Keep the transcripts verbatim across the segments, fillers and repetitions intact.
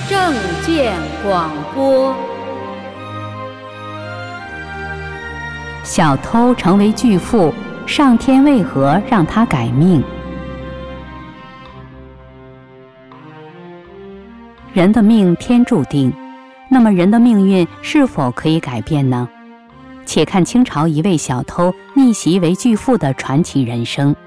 正见广播。 小偷成为巨富，上天为何让他改命？人的命天注定，那么人的命运是否可以改变呢？且看清朝一位小偷逆袭为巨富的传奇人生。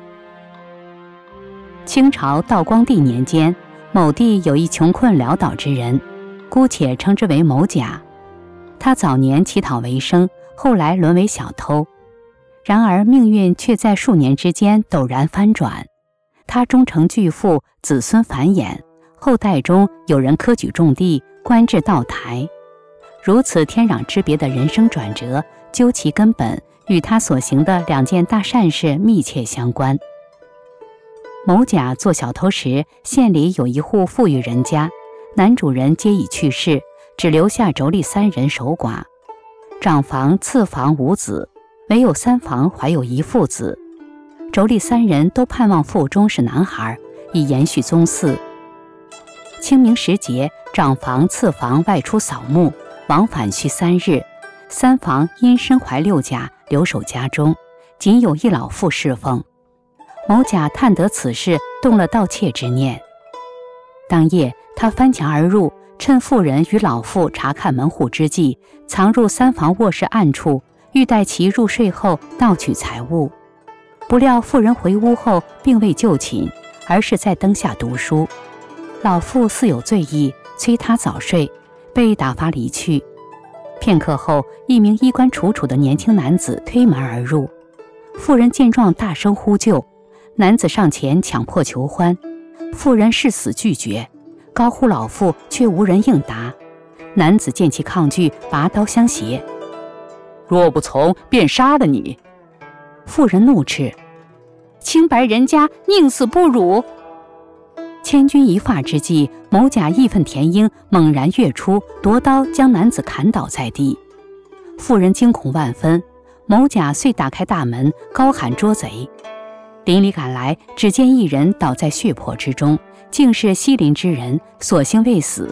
清朝道光帝年间，某地有一穷困潦倒之人，姑且称之为某甲。他早年乞讨为生，后来沦为小偷。然而命运却在数年之间陡然翻转，他终成巨富，子孙繁衍，后代中有人科举中第，官至道台。如此天壤之别的人生转折，究其根本，与他所行的两件大善事密切相关。某甲做小偷时，县里有一户富裕人家，男主人皆已去世，只留下妯娌三人守寡。长房、次房无子，唯有三房怀有一父子。妯娌三人都盼望腹中是男孩，以延续宗嗣。清明时节，长房、次房外出扫墓，往返需三日。三房因身怀六甲，留守家中，仅有一老妇侍奉。某甲探得此事，动了盗窃之念。当夜，他翻墙而入，趁妇人与老妇查看门户之际，藏入三房卧室暗处，欲待其入睡后盗取财物。不料妇人回屋后并未就寝，而是在灯下读书。老妇似有醉意，催他早睡，被打发离去。片刻后，一名衣冠楚楚的年轻男子推门而入。妇人见状大声呼救，男子上前强迫求欢，妇人誓死拒绝，高呼老妇却无人应答。男子见其抗拒，拔刀相胁， 若不从，便杀了你。 妇人怒斥，清白人家宁死不辱。千钧一发之际，某甲义愤填膺，猛然跃出，夺刀将男子砍倒在地。妇人惊恐万分，某甲遂打开大门，高喊捉贼。邻里赶来，只见一人倒在血泊之中，竟是西邻之人，所幸未死。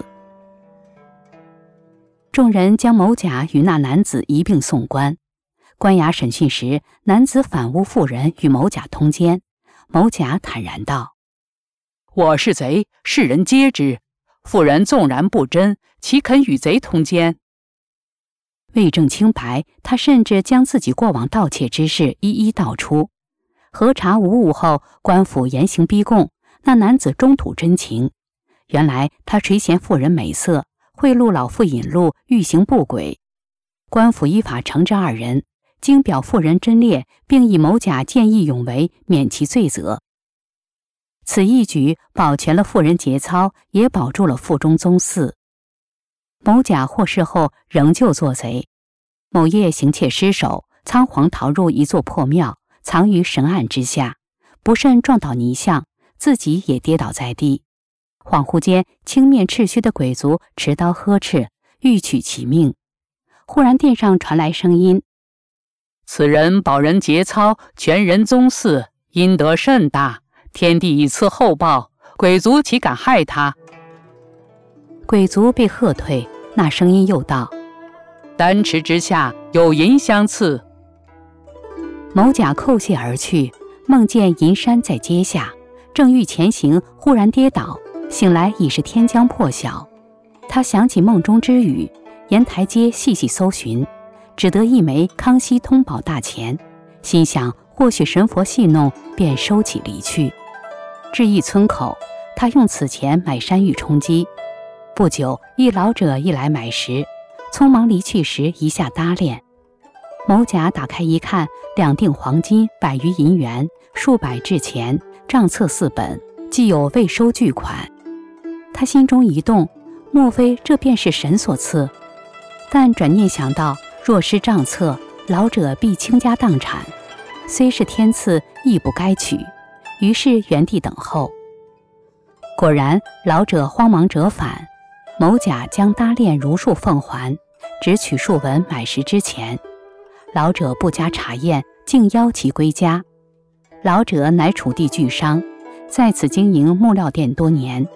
众人将某甲与那男子一并送官。官衙审讯时，男子反诬妇人与某甲通奸。某甲坦然道： 我是贼，世人皆知。妇人纵然不真，岂肯与贼通奸？ 为证清白，他甚至将自己过往盗窃之事一一道出。核查无误后，官府严刑逼供，那男子中吐真情。原来他垂涎妇人美色，贿赂老妇引路，欲行不轨。官府依法惩治二人，经表妇人贞烈，并以某甲见义勇为，免其罪责。此一举保全了妇人节操，也保住了腹中宗嗣。某甲获释后仍旧做贼。某夜行窃失手，仓皇逃入一座破庙，藏于神案之下，不慎撞倒泥像，自己也跌倒在地。恍惚间，青面赤须的鬼卒持刀呵斥，欲取其命。忽然殿上传来声音： 此人保人节操，全人宗嗣，阴德甚大，天地以赐厚报，鬼卒岂敢害他？ 鬼卒被喝退，那声音又道： 丹池之下有银相赐。 某甲叩谢而去，梦见银山在阶下，正欲前行，忽然跌倒，醒来已是天将破晓。他想起梦中之语，沿台阶细细搜寻，只得一枚康熙通宝大钱，心想或许神佛戏弄，便收起离去。至一村口，他用此钱买山芋充饥。不久，一老者一来买食，匆忙离去时一下搭链。某甲打开一看，两锭黄金，百余银元，数百制钱，账册四本，既有未收巨款。他心中一动，莫非这便是神所赐？但转念想到，若失账册，老者必倾家荡产，虽是天赐，亦不该取，于是原地等候。果然，老者慌忙折返，某甲将搭链如数奉还，只取数文买食之钱。老者不加查验，竟邀其归家。老者乃楚地巨商，在此经营木料店多年，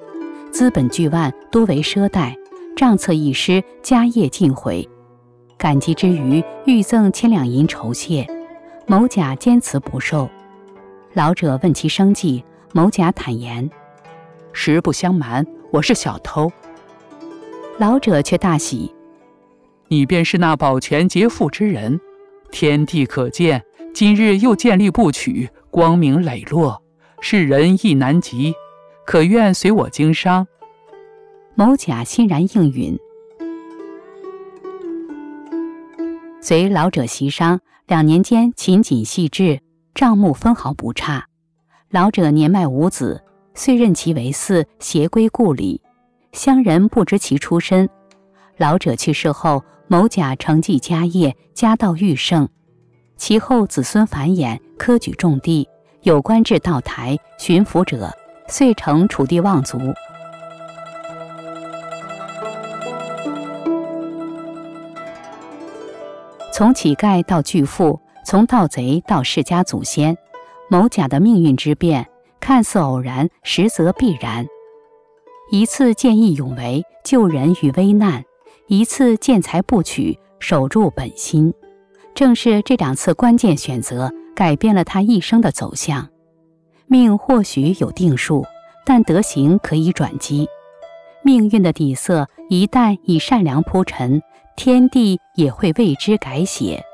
资本巨万，多为赊贷，账册一失，家业尽毁。感激之余，欲赠千两银酬谢，某甲坚持不受。老者问其生计，某甲坦言： 实不相瞒，我是小偷。 老者却大喜： 你便是那保全劫富之人，天地可见，今日又建立部曲，光明磊落，世人亦难及，可愿随我经商？ 某甲欣然应允。随老者习商，两年间勤谨细致，账目分毫不差。老者年迈无子，遂任其为嗣，携归故里。乡人不知其出身。老者去世后，某甲承继家业，家道愈盛。其后子孙繁衍，科举重地，有官至道台、巡抚者，遂成楚地望族。从乞丐到巨富，从盗贼到世家祖先，某甲的命运之变，看似偶然，实则必然。一次见义勇为，救人于危难；一次见财不取，守住本心。正是这两次关键选择，改变了他一生的走向。命或许有定数，但德行可以转机。命运的底色一旦以善良铺陈，天地也会为之改写。